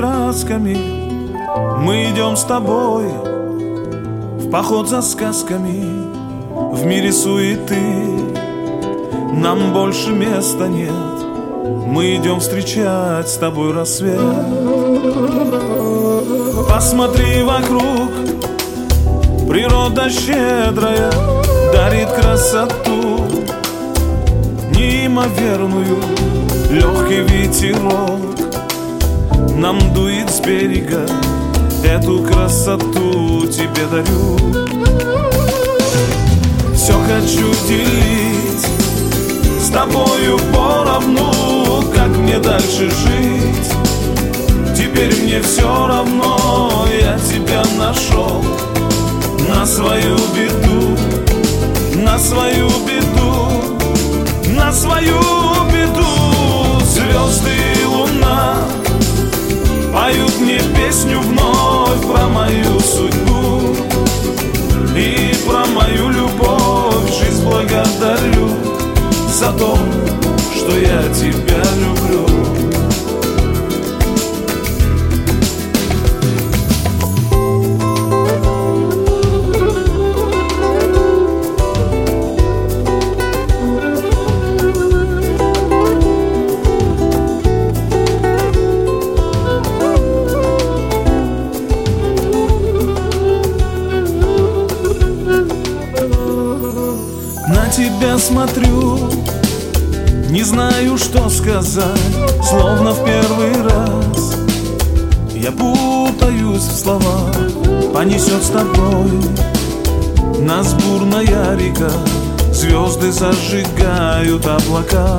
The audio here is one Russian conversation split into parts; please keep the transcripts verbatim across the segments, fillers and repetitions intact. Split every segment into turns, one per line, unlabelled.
красками. Мы идем с тобой в поход за сказками. В мире суеты нам больше места нет. Мы идем встречать с тобой рассвет. Посмотри вокруг, природа щедрая дарит красоту неимоверную. Легкий ветерок нам дует с берега. Эту красоту тебе дарю. Все хочу делить с тобою поровну. Как мне дальше жить? Теперь мне все равно. Я тебя нашел на свою беду, на свою беду, на свою беду. Звезды и луна поют мне песню вновь про мою судьбу и про мою любовь. Жизнь благодарю за то, что я тебя люблю. На тебя смотрю, не знаю, что сказать. Словно в первый раз я путаюсь в словах. Понесет с тобой нас бурная река. Звезды зажигают облака.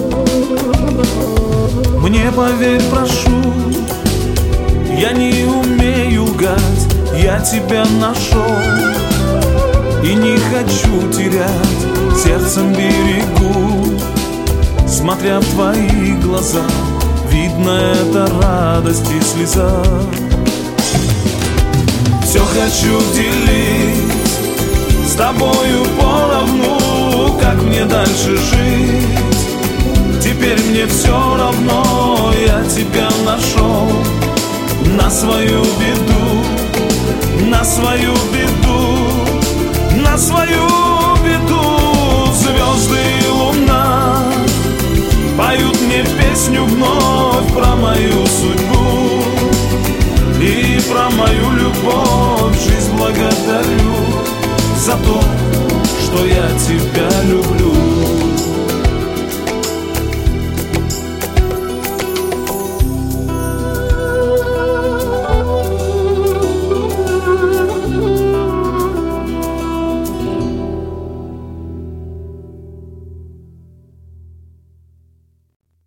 Мне поверь, прошу, я не умею лгать. Я тебя нашел и не хочу терять. Сердцем берегу, смотря в твои глаза, видно это радость и слеза. Все хочу делить с тобою поровну. Как мне дальше жить? Теперь мне все равно. Я тебя нашел на свою беду, на свою беду, на свою беду. Звезды и луна поют мне песню вновь про мою судьбу и про мою любовь. Жизнь благодарю за то, что я тебя